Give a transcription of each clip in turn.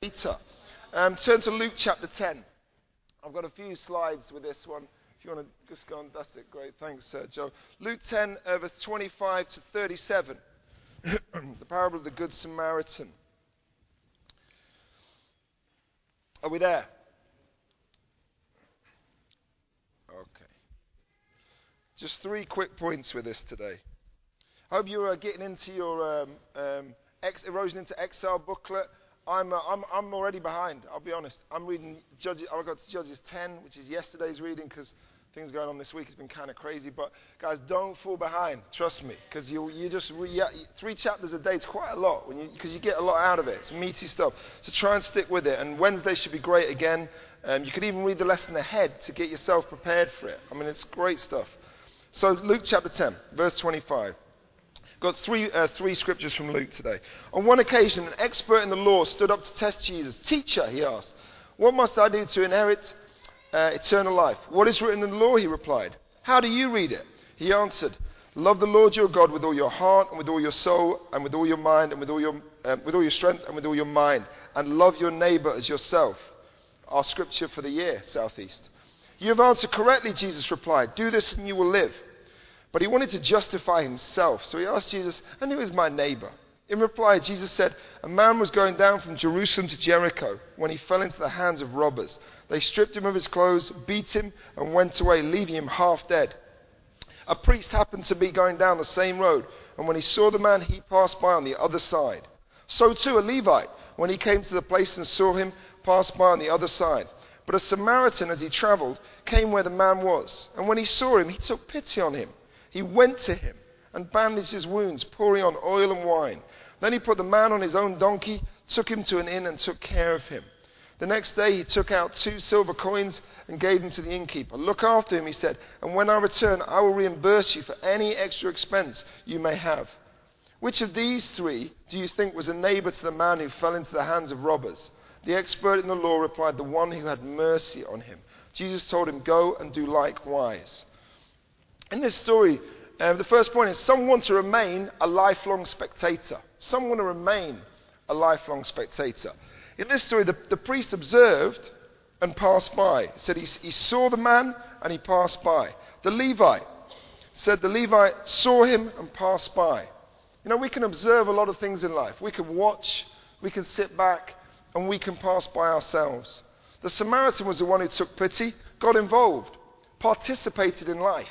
Peter. Turn to Luke chapter 10. I've got a few slides with this one. If you want to just go on, that's it. Great. Thanks, Joe. Luke 10, verse 25 to 37. The parable of the Good Samaritan. Are we there? Okay. Just 3 quick points with this today. I hope you're getting into your Erosion into Exile booklet. I'm already behind, I'll be honest. I'm reading Judges. I got to Judges 10, which is yesterday's reading, because things going on this week has been kind of crazy. But guys, don't fall behind. Trust me, because you just 3 chapters a day. It's quite a lot because you get a lot out of it. It's meaty stuff. So try and stick with it. And Wednesday should be great again. You could even read the lesson ahead to get yourself prepared for it. I mean, it's great stuff. So Luke chapter 10, verse 25. Got three scriptures from Luke today. On one occasion, an expert in the law stood up to test Jesus. Teacher, he asked, what must I do to inherit eternal life? What is written in the law, he replied. How do you read it? He answered, love the Lord your God with all your heart and with all your soul and with all your mind and with all your strength and with all your mind, and love your neighbor as yourself. Our scripture for the year, Southeast. You have answered correctly, Jesus replied. Do this and you will live. But he wanted to justify himself, so he asked Jesus, and who is my neighbor? In reply, Jesus said, a man was going down from Jerusalem to Jericho when he fell into the hands of robbers. They stripped him of his clothes, beat him, and went away, leaving him half dead. A priest happened to be going down the same road, and when he saw the man, he passed by on the other side. So too a Levite, when he came to the place and saw him, passed by on the other side. But a Samaritan, as he traveled, came where the man was, and when he saw him, he took pity on him. He went to him and bandaged his wounds, pouring on oil and wine. Then he put the man on his own donkey, took him to an inn and took care of him. The next day he took out 2 silver coins and gave them to the innkeeper. Look after him, he said, and when I return, I will reimburse you for any extra expense you may have. Which of these 3 do you think was a neighbor to the man who fell into the hands of robbers? The expert in the law replied, the one who had mercy on him. Jesus told him, go and do likewise. In this story, the first point is some want to remain a lifelong spectator. Some want to remain a lifelong spectator. In this story, the priest observed and passed by. He said he saw the man and he passed by. The Levite said the Levite saw him and passed by. You know, we can observe a lot of things in life. We can watch, we can sit back, and we can pass by ourselves. The Samaritan was the one who took pity, got involved, participated in life.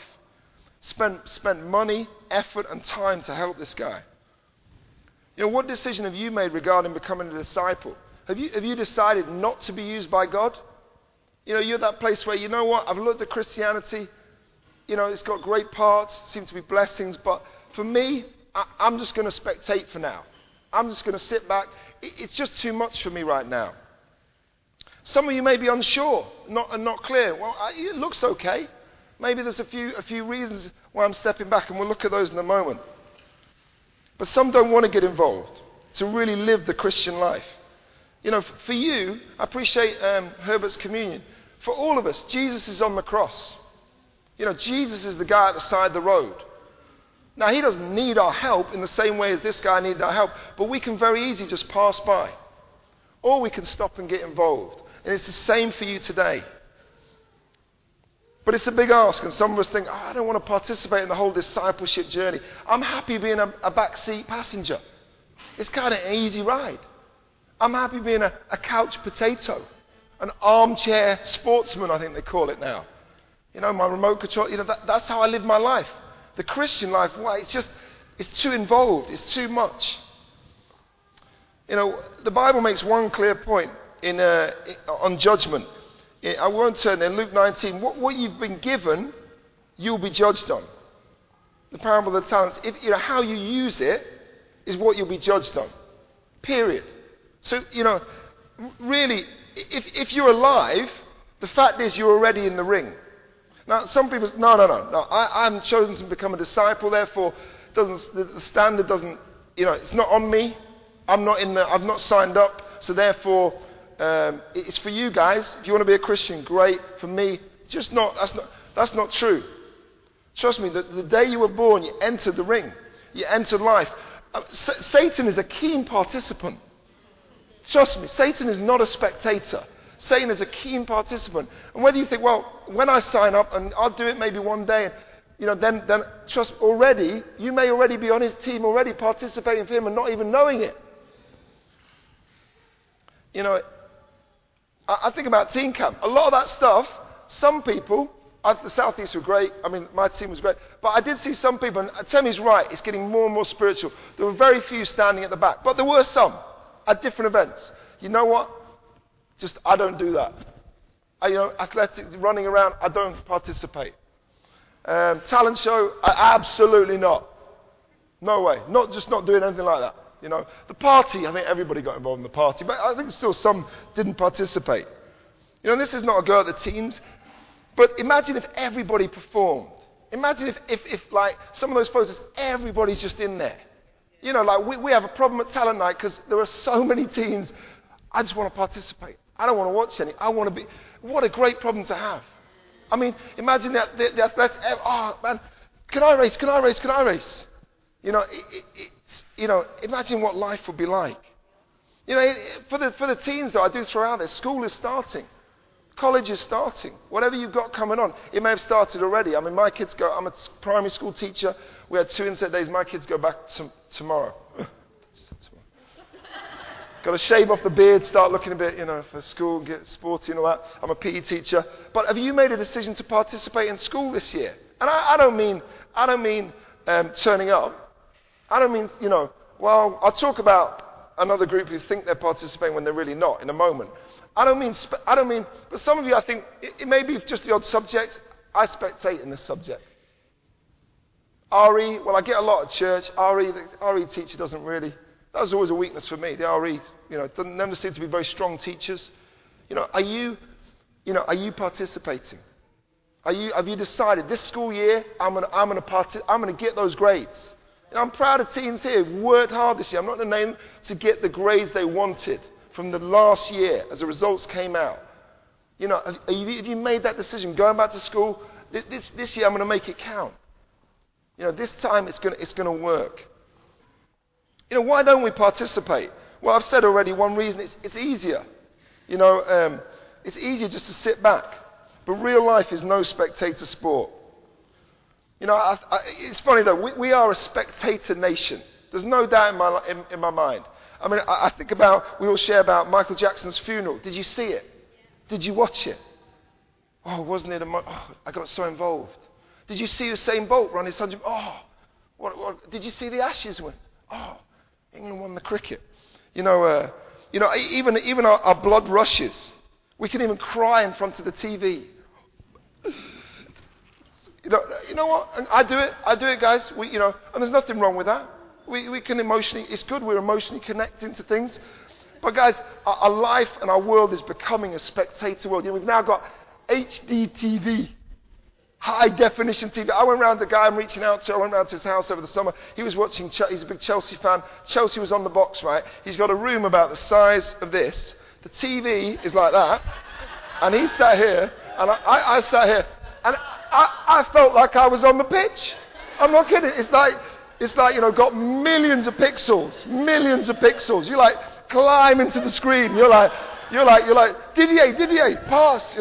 Spent money, effort, and time to help this guy. You know, what decision have you made regarding becoming a disciple? Have you decided not to be used by God? You know, you're at that place where, you know what, I've looked at Christianity, you know, it's got great parts, seems to be blessings, but for me, I'm just going to spectate for now. I'm just going to sit back. It's just too much for me right now. Some of you may be unsure, not clear. Well, it looks okay. Maybe there's a few reasons why I'm stepping back, and we'll look at those in a moment. But some don't want to get involved, to really live the Christian life. You know, for you, I appreciate Herbert's communion. For all of us, Jesus is on the cross. You know, Jesus is the guy at the side of the road. Now, he doesn't need our help in the same way as this guy needed our help, but we can very easily just pass by. Or we can stop and get involved. And it's the same for you today. But it's a big ask, and some of us think, I don't want to participate in the whole discipleship journey. I'm happy being a backseat passenger. It's kind of an easy ride. I'm happy being a couch potato, an armchair sportsman, I think they call it now. You know, my remote control, you know, that's how I live my life. The Christian life, well, it's too involved, it's too much. You know, the Bible makes one clear point on judgment. I won't turn there. Luke 19. What you've been given, you'll be judged on. The parable of the talents. How you use it is what you'll be judged on. Period. So, you know, really, if you're alive, the fact is you're already in the ring. Now, some people say, no. I haven't chosen to become a disciple, therefore, the standard doesn't, you know, it's not on me. I've not signed up, so therefore, it's for you guys. If you want to be a Christian, great. For me, just not. That's not true. Trust me, the day you were born, you entered the ring. You entered life. Satan is a keen participant. Trust me, Satan is not a spectator. Satan is a keen participant. And whether you think, well, when I sign up, and I'll do it maybe one day, then trust already, you may already be on his team, already participating for him and not even knowing it. I think about teen camp. A lot of that stuff, some people, the Southeast were great. I mean, my team was great. But I did see some people, and Temi's right, it's getting more and more spiritual. There were very few standing at the back. But there were some at different events. You know what? I don't do that. Athletic, running around, I don't participate. Talent show, absolutely not. No way. Not doing anything like that. The party, I think everybody got involved in the party, but I think still some didn't participate. This is not a go at the teens, but imagine if everybody performed. Imagine if like some of those photos, everybody's just in there. We have a problem at talent night because there are so many teens. I just want to participate. I don't want to watch any. I want to be. What a great problem to have. I mean, imagine the athletes. Oh man, can I race? Can I race? Can I race? Imagine what life would be like. For the teens though, I do throw out there. School is starting. College is starting. Whatever you've got coming on, it may have started already. I mean, my kids go. I'm a primary school teacher. We had 2 inset days. My kids go back tomorrow. Got to shave off the beard, start looking a bit, for school, get sporty and all that. I'm a PE teacher. But have you made a decision to participate in school this year? And I don't mean turning up. I don't mean, well, I'll talk about another group who think they're participating when they're really not in a moment. I don't mean, but some of you, I think, it may be just the odd subject. I spectate in this subject. RE, well, I get a lot at church. The RE teacher doesn't really. That was always a weakness for me. The RE, never seem to be very strong teachers. Are you participating? Have you decided this school year I'm going to get those grades? I'm proud of teens here who've worked hard this year. I'm not going to name them, to get the grades they wanted from the last year as the results came out. Have you made that decision? Going back to school, this year I'm going to make it count. This time it's going to work. Why don't we participate? Well, I've said already one reason, it's easier. It's easier just to sit back. But real life is no spectator sport. It's funny though, we are a spectator nation. There's no doubt in my mind. I mean, I think we all share about Michael Jackson's funeral. Did you see it? Did you watch it? Oh, wasn't it I got so involved. Did you see Usain Bolt run his 100? Oh, what? Did you see the Ashes win? Oh, England won the cricket. Even our blood rushes. We can even cry in front of the TV. You know what? And I do it, guys. And there's nothing wrong with that. We can emotionally. It's good. We're emotionally connecting to things. But guys, our life and our world is becoming a spectator world. We've now got HD TV. High definition TV. I went round the guy I'm reaching out to. I went round to his house over the summer. He was watching. He's a big Chelsea fan. Chelsea was on the box, right? He's got a room about the size of this. The TV is like that, and he sat here, and I sat here, and I felt like I was on the pitch. I'm not kidding. It's like got millions of pixels. You climb into the screen. You're like Didier, pass.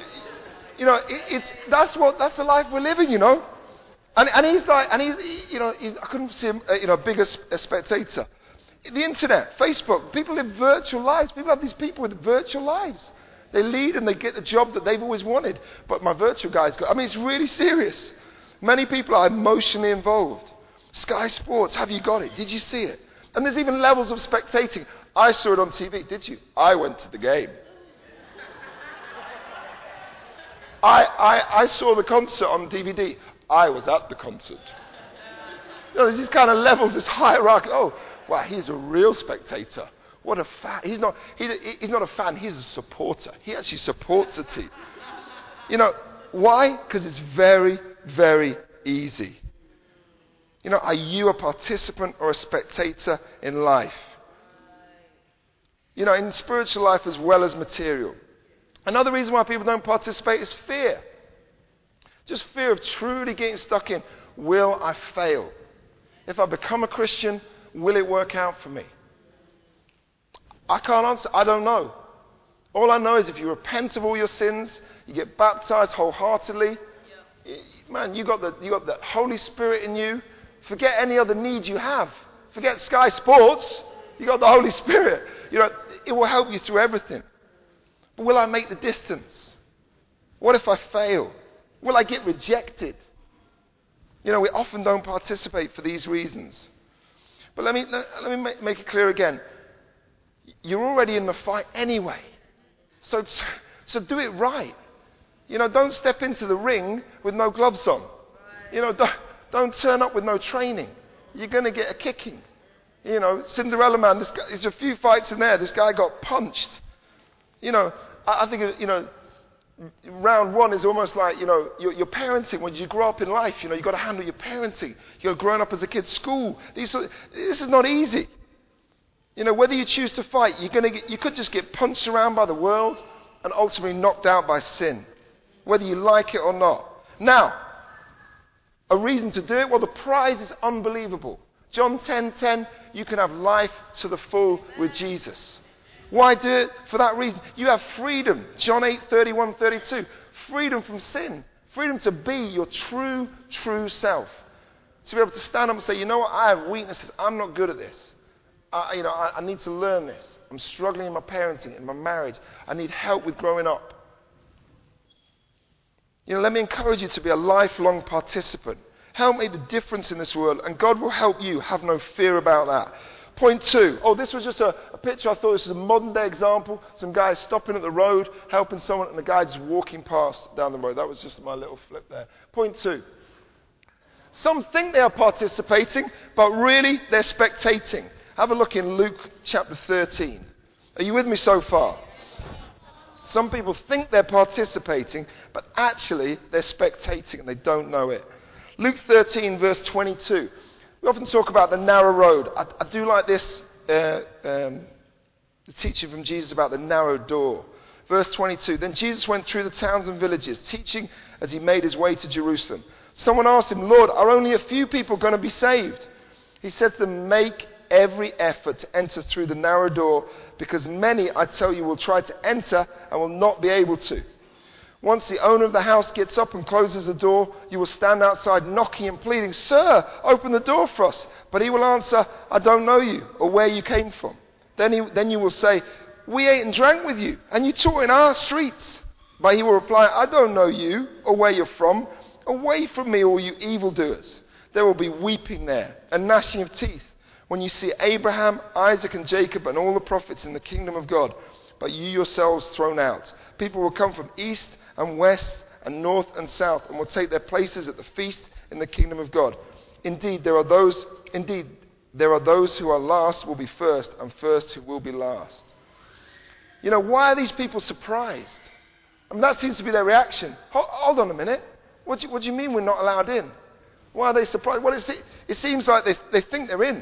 That's the life we're living, And he's I couldn't see him, a bigger spectator. The internet, Facebook, people live virtual lives. People have these people with virtual lives. They lead and they get the job that they've always wanted. But my virtual guy's got, it's really serious. Many people are emotionally involved. Sky Sports, have you got it? Did you see it? And there's even levels of spectating. I saw it on TV, did you? I went to the game. I saw the concert on DVD. I was at the concert. There's these kind of levels, this hierarchy. Oh, wow, he's a real spectator. What a fan. He's not a fan, he's a supporter. He actually supports the team. Why? Because it's very, very easy. Are you a participant or a spectator in life? In spiritual life as well as material. Another reason why people don't participate is fear. Just fear of truly getting stuck in, will I fail? If I become a Christian, will it work out for me? I can't answer. I don't know. All I know is if you repent of all your sins, you get baptized wholeheartedly, man, you got the Holy Spirit in you. Forget any other needs you have. Forget Sky Sports. You got the Holy Spirit. It will help you through everything. But will I make the distance? What if I fail? Will I get rejected? We often don't participate for these reasons. But let me make it clear again. You're already in the fight anyway. So do it right. Don't step into the ring with no gloves on. Don't turn up with no training. You're going to get a kicking. Cinderella Man, there's a few fights in there. This guy got punched. I think, round one is almost like, your parenting. When you grow up in life, you've got to handle your parenting. You're growing up as a kid, school. This is not easy. Whether you choose to fight, you could just get punched around by the world and ultimately knocked out by sin. Whether you like it or not. Now, a reason to do it? Well, the prize is unbelievable. John 10:10, you can have life to the full with Jesus. Why do it? For that reason. You have freedom. John 8:31-32. Freedom from sin. Freedom to be your true self. To be able to stand up and say, I have weaknesses. I'm not good at this. I need to learn this. I'm struggling in my parenting, in my marriage. I need help with growing up. Let me encourage you to be a lifelong participant. Help make the difference in this world, and God will help you. Have no fear about that. Point 2. This was just a picture. I thought this was a modern day example. Some guys stopping at the road, helping someone, and the guy just walking past down the road. That was just my little flip there. Point 2. Some think they are participating, but really they're spectating. Have a look in Luke chapter 13. Are you with me so far? Some people think they're participating, but actually they're spectating and they don't know it. Luke 13, verse 22. We often talk about the narrow road. I do like this, the teaching from Jesus about the narrow door. Verse 22. Then Jesus went through the towns and villages, teaching as he made his way to Jerusalem. Someone asked him, Lord, are only a few people going to be saved? He said to them, make every effort to enter through the narrow door, because many, I tell you, will try to enter and will not be able to. Once the owner of the house gets up and closes the door, you will stand outside knocking and pleading, Sir, open the door for us. But he will answer, I don't know you or where you came from. Then you will say, we ate and drank with you, and you taught in our streets. But he will reply, I don't know you or where you're from. Away from me, all you evildoers. There will be weeping there and gnashing of teeth when you see Abraham, Isaac, and Jacob and all the prophets in the kingdom of God, but you yourselves thrown out. People will come from east and west and north and south and will take their places at the feast in the kingdom of God. Indeed, there are those who are last will be first, and first who will be last. Why are these people surprised? That seems to be their reaction. Hold on a minute. What do you mean we're not allowed in? Why are they surprised? Well, it seems like they think they're in.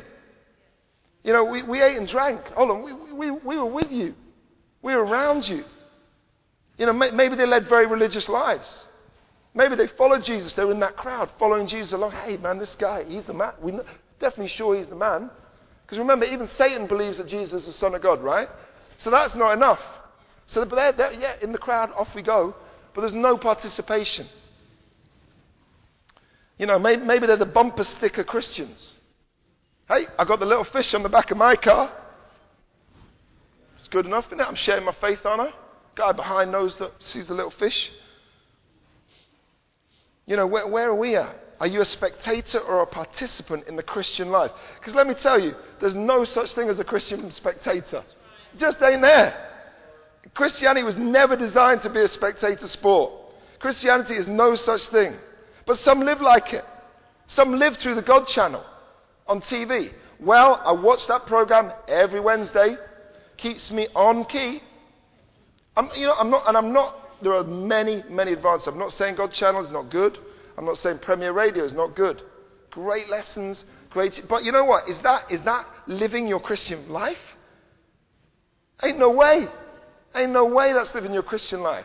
We ate and drank. Hold on, we were with you. We were around you. Maybe they led very religious lives. Maybe they followed Jesus. They were in that crowd following Jesus along. Hey, man, this guy, he's the man. We're definitely sure he's the man. Because remember, even Satan believes that Jesus is the Son of God, right? So that's not enough. So they're in the crowd, off we go. But there's no participation. Maybe they're the bumper sticker Christians. Hey, I got the little fish on the back of my car. It's good enough, isn't it? I'm sharing my faith, aren't I? Guy behind sees the little fish. Where are we at? Are you a spectator or a participant in the Christian life? Because let me tell you, there's no such thing as a Christian spectator. It just ain't there. Christianity was never designed to be a spectator sport. Christianity is no such thing. But some live like it. Some live through the God channel on TV. Well, I watch that program every Wednesday. Keeps me on key. There are many, many advances. I'm not saying God channel is not good. I'm not saying Premier Radio is not good. Great lessons, but you know what? Is that living your Christian life? Ain't no way. Ain't no way that's living your Christian life.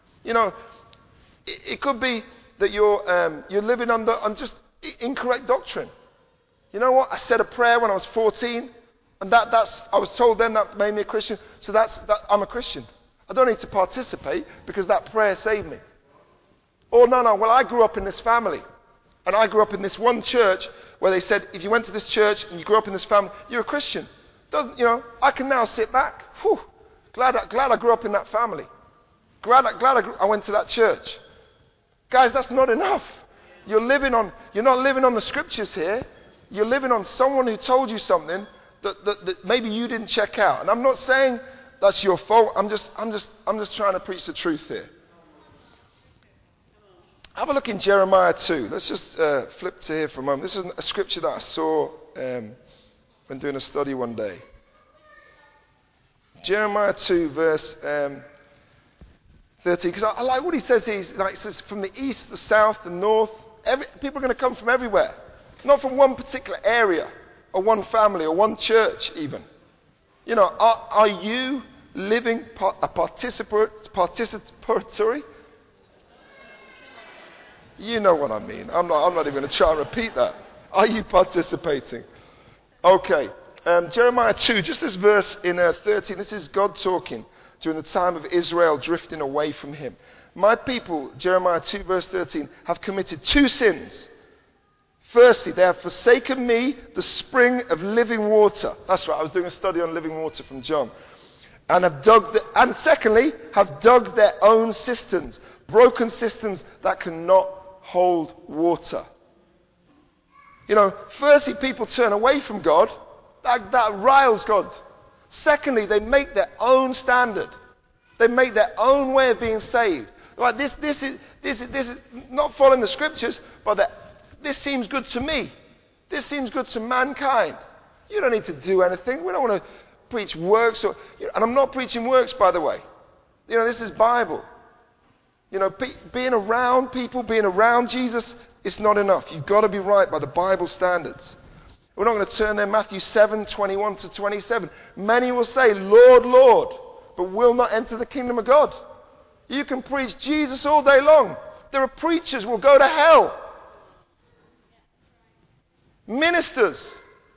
It could be that you're living on just incorrect doctrine. You know what? I said a prayer when I was 14. And I was told then that made me a Christian. So I'm a Christian. I don't need to participate because that prayer saved me. Or no, well, I grew up in this family. And I grew up in this one church where they said, if you went to this church and you grew up in this family, you're a Christian. I can now sit back. Whew, glad I grew up in that family. Glad I went to that church. Guys, that's not enough. You're not living on the scriptures here. You're living on someone who told you something that maybe you didn't check out. And I'm not saying that's your fault. I'm just trying to preach the truth here. Have a look in Jeremiah 2. Let's just flip to here for a moment. This is a scripture that I saw when doing a study one day. Jeremiah 2, verse 13. Because I like what he says. He says, from the east, the south, the north, people are going to come from everywhere. Not from one particular area, or one family, or one church even. Are you living participatory? You know what I mean. I'm not even going to try and repeat that. Are you participating? Okay. Jeremiah 2, just this verse in 13. This is God talking during the time of Israel drifting away from him. My people, Jeremiah 2, verse 13, have committed 2 sins. Firstly, they have forsaken me, the spring of living water. That's right, I was doing a study on living water from John. And secondly, have dug their own cisterns, broken cisterns that cannot hold water. Firstly, people turn away from God. That riles God. Secondly, they make their own standard. They make their own way of being saved. Like this is not following the scriptures, but this seems good to me. This seems good to mankind. You don't need to do anything. We don't want to preach works. And I'm not preaching works, by the way. This is Bible. Being around people, being around Jesus, it's not enough. You've got to be right by the Bible standards. We're not going to turn there. Matthew 7, 21 to 27. Many will say, Lord, Lord, but will not enter the kingdom of God. You can preach Jesus all day long. There are preachers who will go to hell. Ministers.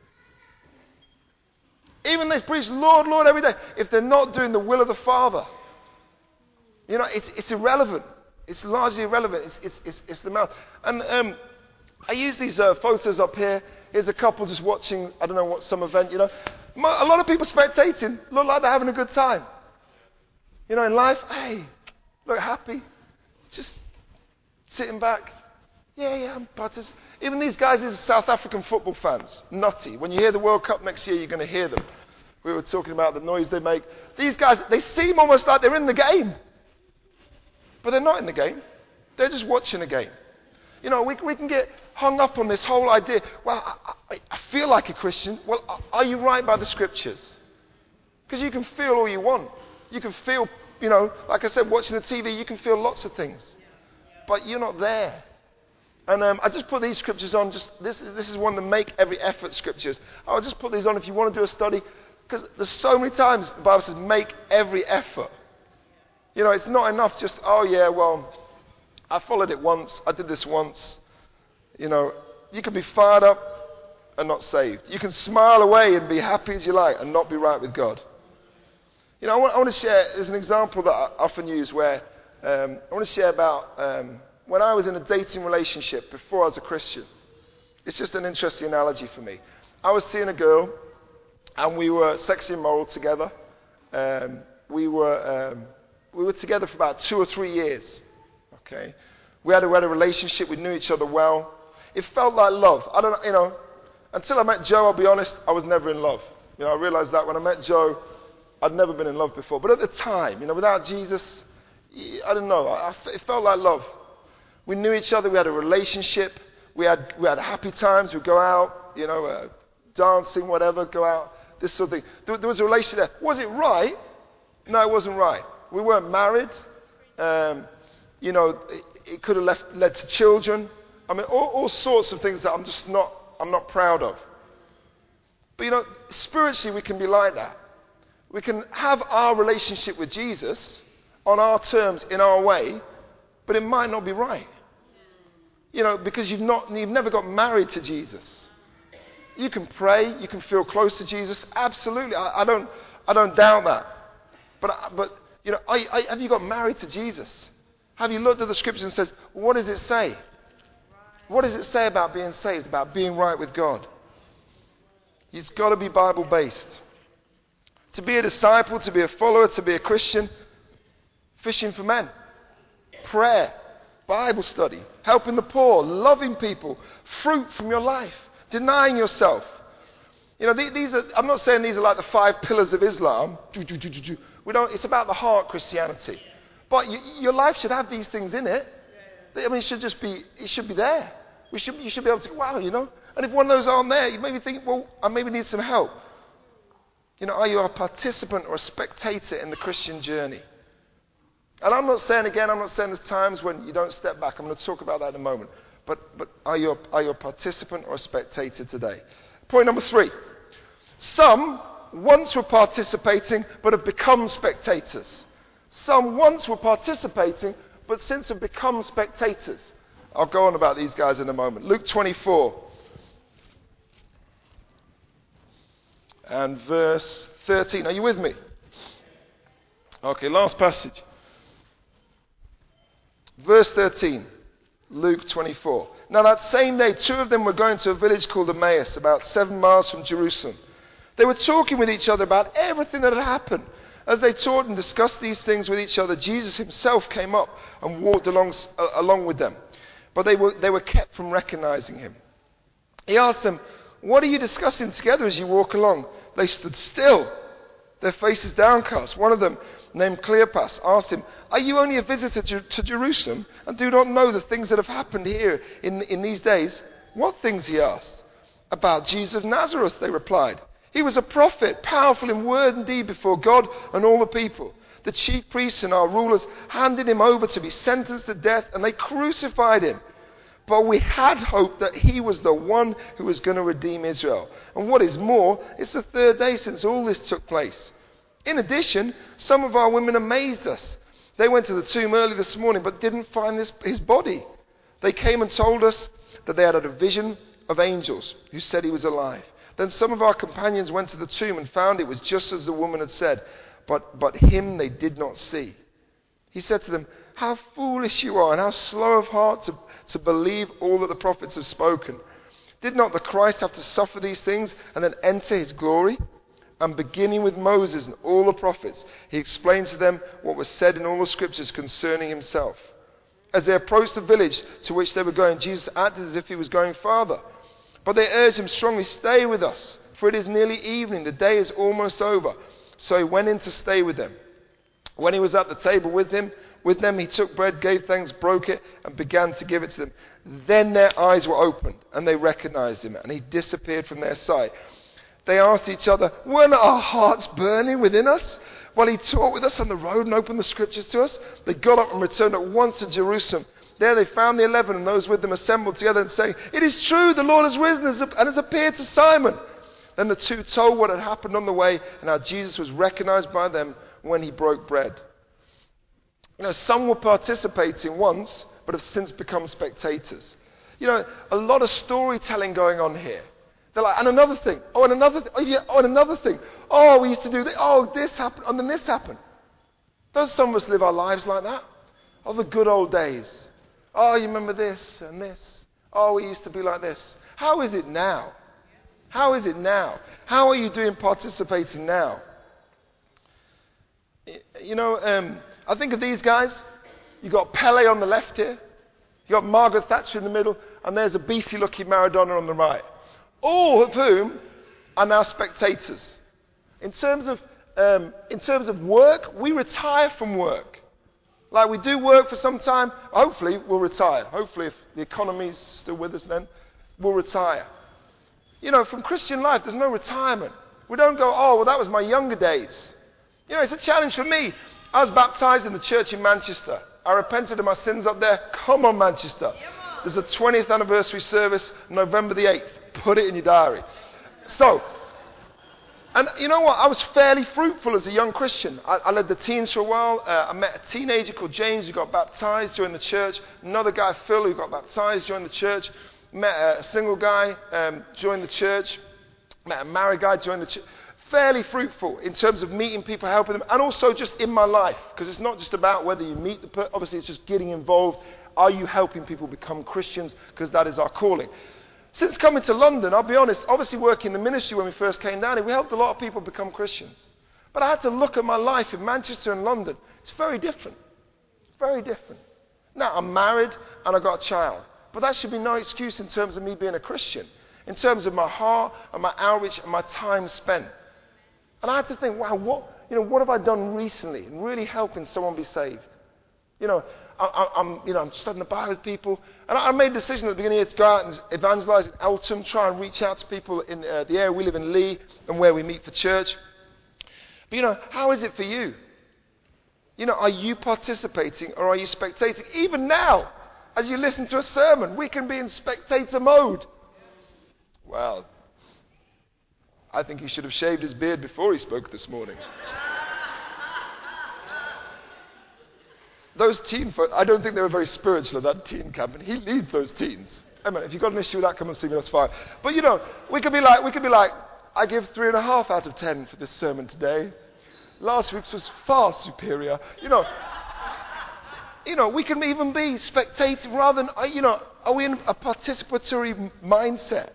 Even they preach Lord, Lord every day. If they're not doing the will of the Father. It's irrelevant. It's largely irrelevant. It's the mouth. And I use these photos up here. Here's a couple just watching, I don't know what, some event, A lot of people spectating. Look like they're having a good time. In life, hey, look happy. Just sitting back. Yeah, I'm participating. Even these guys, these are South African football fans. Nutty. When you hear the World Cup next year, you're going to hear them. We were talking about the noise they make. These guys, they seem almost like they're in the game. But they're not in the game. They're just watching a game. We can get hung up on this whole idea. Well, I feel like a Christian. Well, are you right by the scriptures? Because you can feel all you want. You can feel, like I said, watching the TV, you can feel lots of things. But you're not there. And I just put these scriptures on. This is one of the make every effort scriptures. I'll just put these on if you want to do a study. Because there's so many times the Bible says make every effort. It's not enough just, I followed it once. I did this once. You can be fired up and not saved. You can smile away and be happy as you like and not be right with God. I want to share, there's an example that I often use where I want to share about when I was in a dating relationship before I was a Christian. It's just an interesting analogy for me. I was seeing a girl and we were sexy and moral together. We were together for about 2 or 3 years. Okay, we had a relationship. We knew each other well. It felt like love. I don't know. Until I met Joe, I'll be honest, I was never in love. I realized that when I met Joe, I'd never been in love before. But at the time, without Jesus, I don't know. It felt like love. We knew each other. We had a relationship. We had happy times. We'd go out, dancing, whatever, go out, this sort of thing. There was a relationship there. Was it right? No, it wasn't right. We weren't married. It could have led to children. I mean, all sorts of things that I'm not proud of. But spiritually we can be like that. We can have our relationship with Jesus on our terms, in our way, but it might not be right. Because you've never got married to Jesus. You can pray. You can feel close to Jesus. Absolutely. I don't doubt that. But you know, have you got married to Jesus? Have you looked at the scriptures and said, what does it say? What does it say about being saved, about being right with God? It's got to be Bible-based. To be a disciple, to be a follower, to be a Christian, fishing for men, prayer, Bible study, helping the poor, loving people, fruit from your life, denying yourself. You know, these are, I'm not saying these are like the 5 pillars of Islam. It's about the heart Christianity. But your life should have these things in it. I mean, it should be there. You should be able to go, wow, you know. And if one of those aren't there, you maybe think, well, I maybe need some help. You know, are you a participant or a spectator in the Christian journey? And I'm not saying there's times when you don't step back. I'm going to talk about that in a moment. But are you a participant or a spectator today? Point number 3. Some once were participating but have become spectators. Some once were participating but since have become spectators. I'll go on about these guys in a moment. Luke 24 and verse 13. Are you with me? Okay, last passage. Verse 13, Luke 24. Now that same day, 2 of them were going to a village called Emmaus, about 7 miles from Jerusalem. They were talking with each other about everything that had happened. As they talked and discussed these things with each other, Jesus himself came up and walked along with them. But they were kept from recognizing him. He asked them, what are you discussing together as you walk along? They stood still, their faces downcast. One of them, named Cleopas, asked him, are you only a visitor to Jerusalem and do not know the things that have happened here in these days? What things, he asked. About Jesus of Nazareth, they replied. He was a prophet, powerful in word and deed before God and all the people. The chief priests and our rulers handed him over to be sentenced to death, and they crucified him. But we had hoped that he was the one who was going to redeem Israel. And what is more, it's the 3rd day since all this took place. In addition, some of our women amazed us. They went to the tomb early this morning but didn't find his body. They came and told us that they had had a vision of angels who said he was alive. Then some of our companions went to the tomb and found it was just as the woman had said, but him they did not see. He said to them, how foolish you are and how slow of heart to believe all that the prophets have spoken. Did not the Christ have to suffer these things and then enter his glory? And beginning with Moses and all the prophets, he explained to them what was said in all the scriptures concerning himself. As they approached the village to which they were going, Jesus acted as if he was going farther. But they urged him strongly, stay with us, for it is nearly evening, the day is almost over. So he went in to stay with them. When he was at the table with them, he took bread, gave thanks, broke it, and began to give it to them. Then their eyes were opened, and they recognized him, and he disappeared from their sight. They asked each other, weren't our hearts burning within us while he talked with us on the road and opened the scriptures to us? They got up and returned at once to Jerusalem. There they found the 11 and those with them assembled together and saying, it is true, the Lord has risen and has appeared to Simon. Then the 2 told what had happened on the way and how Jesus was recognized by them when he broke bread. You know, some were participating once, but have since become spectators. You know, a lot of storytelling going on here. They're like, and another thing, and another thing, and another thing. Oh, we used to do this, this happened, and then this happened. Don't some of us live our lives like that? Oh, the good old days. Oh, you remember this and this. Oh, we used to be like this. How is it now? How is it now? How are you doing participating now? You know, I think of these guys. You've got Pele on the left here. You've got Margaret Thatcher in the middle. And there's a beefy-looking Maradona on the right. All of whom are now spectators. In terms of work, we retire from work. Like we do work for some time, hopefully we'll retire. Hopefully if the economy's still with us then, we'll retire. You know, from Christian life, there's no retirement. We don't go, oh, well, that was my younger days. You know, it's a challenge for me. I was baptized in the church in Manchester. I repented of my sins up there. Come on, Manchester. There's a 20th anniversary service, November the 8th. Put it in your diary. So, and you know what? I was fairly fruitful as a young Christian. I led the teens for a while. I met a teenager called James who got baptized, joined the church. Another guy, Phil, who got baptized, joined the church. Met a single guy, joined the church. Met a married guy, joined the church. Fairly fruitful in terms of meeting people, helping them, and also just in my life, because it's not just about whether you meet the person. Obviously, it's just getting involved. Are you helping people become Christians? Because that is our calling. Since coming to London, I'll be honest, obviously working in the ministry when we first came down here, we helped a lot of people become Christians. But I had to look at my life in Manchester and London. It's very different. Very different. Now, I'm married and I've got a child. But that should be no excuse in terms of me being a Christian. In terms of my heart and my outreach and my time spent. And I had to think, wow, what have I done recently in really helping someone be saved? I'm studying the Bible with people. And I made a decision at the beginning to go out and evangelize in Eltham, try and reach out to people in the area we live in, Lee, and where we meet for church. But, how is it for you? Are you participating or are you spectating? Even now, as you listen to a sermon, we can be in spectator mode. Well, I think he should have shaved his beard before he spoke this morning. Those teen folk, I don't think they were very spiritual at that teen camp, and he leads those teens. Amen. If you've got an issue with that, come and see me, that's fine. But we could be like, I give 3.5 out of 10 for this sermon today. Last week's was far superior. We can even be spectating rather than, are we in a participatory mindset?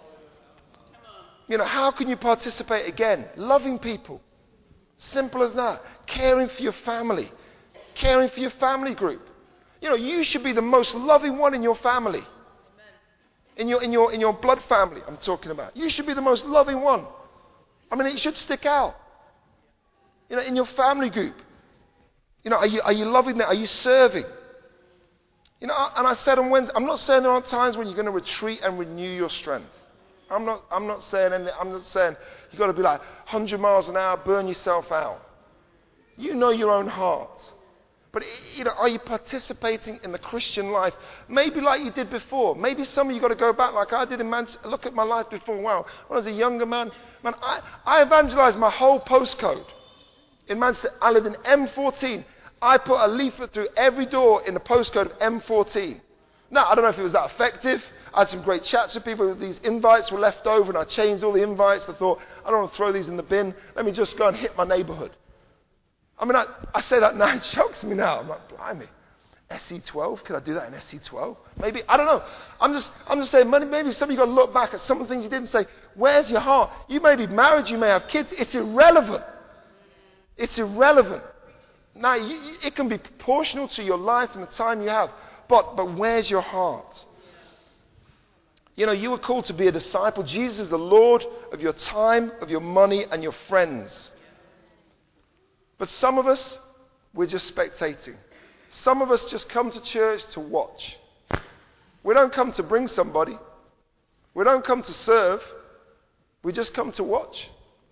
How can you participate again? Loving people. Simple as that. Caring for your family. Caring for your family group. You should be the most loving one in your family. In your blood family, I'm talking about. You should be the most loving one. It should stick out. In your family group. Are you loving them? Are you serving? And I said on Wednesday, I'm not saying there aren't times when you're going to retreat and renew your strength. I'm not saying anything. I'm not saying you've got to be like 100 miles an hour, burn yourself out. You know your own heart. But, are you participating in the Christian life? Maybe like you did before. Maybe some of you got to go back like I did in Manchester. Look at my life before. Wow. When I was a younger man, I evangelized my whole postcode in Manchester. I lived in M14. I put a leaflet through every door in the postcode of M14. Now, I don't know if it was that effective. I had some great chats with people. These invites were left over, and I changed all the invites. I thought, I don't want to throw these in the bin. Let me just go and hit my neighborhood. I say that now, it shocks me now. I'm like, blimey, SE12? Could I do that in SE12? Maybe, I don't know. I'm just saying, maybe some of you got to look back at some of the things you did and say, where's your heart? You may be married, you may have kids. It's irrelevant. It's irrelevant. Now, it can be proportional to your life and the time you have. But where's your heart? You were called to be a disciple. Jesus is the Lord of your time, of your money, and your friends. But some of us, we're just spectating. Some of us just come to church to watch. We don't come to bring somebody. We don't come to serve. We just come to watch.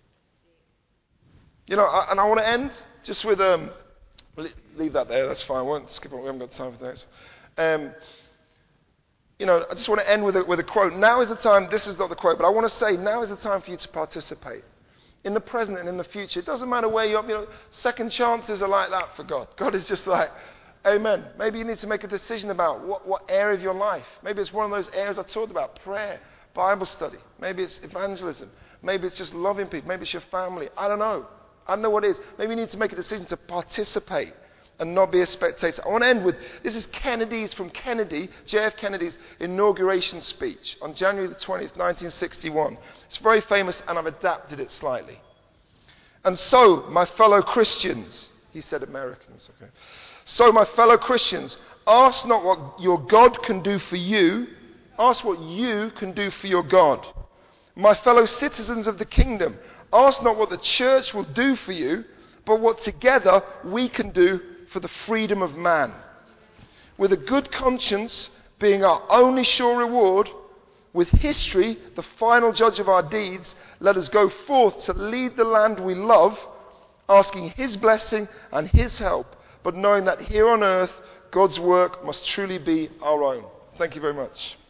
And I want to end just with, leave that there, that's fine. I won't skip on, we haven't got time for the next one. I just want to end with a quote. Now is the time, this is not the quote, but I want to say, now is the time for you to participate. In the present and in the future. It doesn't matter where you're, second chances are like that for God. God is just like, amen. Maybe you need to make a decision about what area of your life. Maybe it's one of those areas I talked about, prayer, Bible study. Maybe it's evangelism. Maybe it's just loving people. Maybe it's your family. I don't know. I don't know what it is. Maybe you need to make a decision to participate and not be a spectator. I want to end with, this is JF Kennedy's inauguration speech on January the 20th, 1961. It's very famous and I've adapted it slightly. And so, my fellow Christians, he said Americans, okay. So, my fellow Christians, ask not what your God can do for you, ask what you can do for your God. My fellow citizens of the kingdom, ask not what the church will do for you, but what together we can do for the freedom of man. With a good conscience being our only sure reward, with history the final judge of our deeds, let us go forth to lead the land we love, asking his blessing and his help, but knowing that here on earth God's work must truly be our own. Thank you very much.